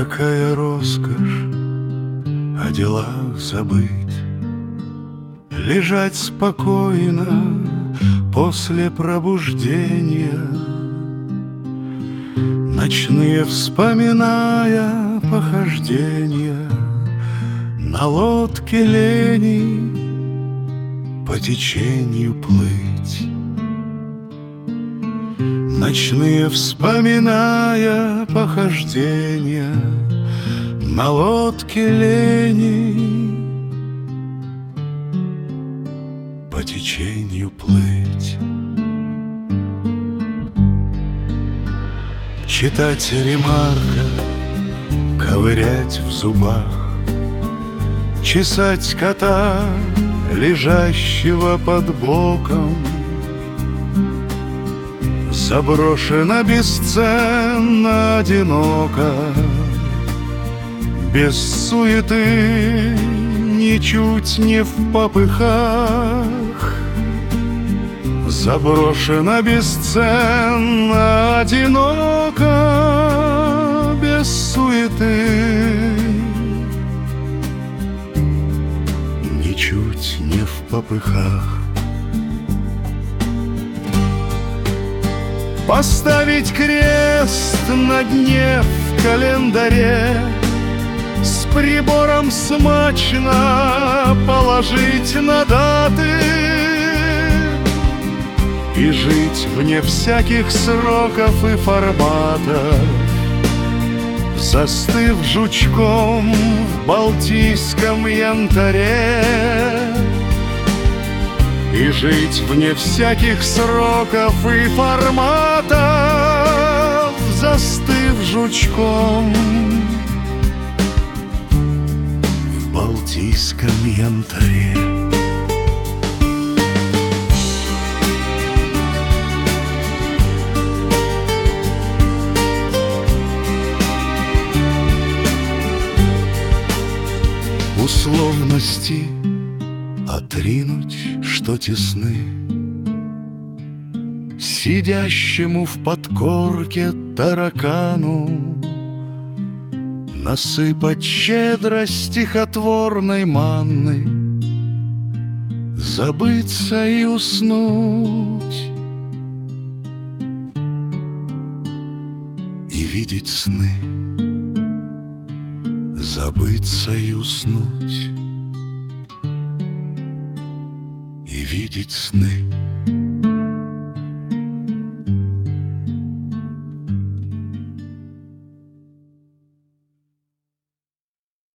Какая роскошь о делах забыть, лежать спокойно после пробуждения, ночные вспоминая похождения на лодке лени по течению плыть. Ночные вспоминая похождения на лодке лени по течению плыть. Читать Ремарка, ковырять в зубах, чесать кота, лежащего под боком. Заброшено, бесценно, одиноко, без суеты, ничуть не в попыхах. Заброшено, бесценно, одиноко, без суеты, ничуть не в попыхах. Поставить крест на дне в календаре, с прибором смачно положить на даты и жить вне всяких сроков и форматов, застыв жучком в балтийском янтаре. И жить вне всяких сроков и форматов, застыв жучком в балтийском янтаре. Условности отринуть, что тесны, сидящему в подкорке таракану насыпать щедро стихотворной манны, забыться и уснуть, и видеть сны, забыться и уснуть, и видеть сны.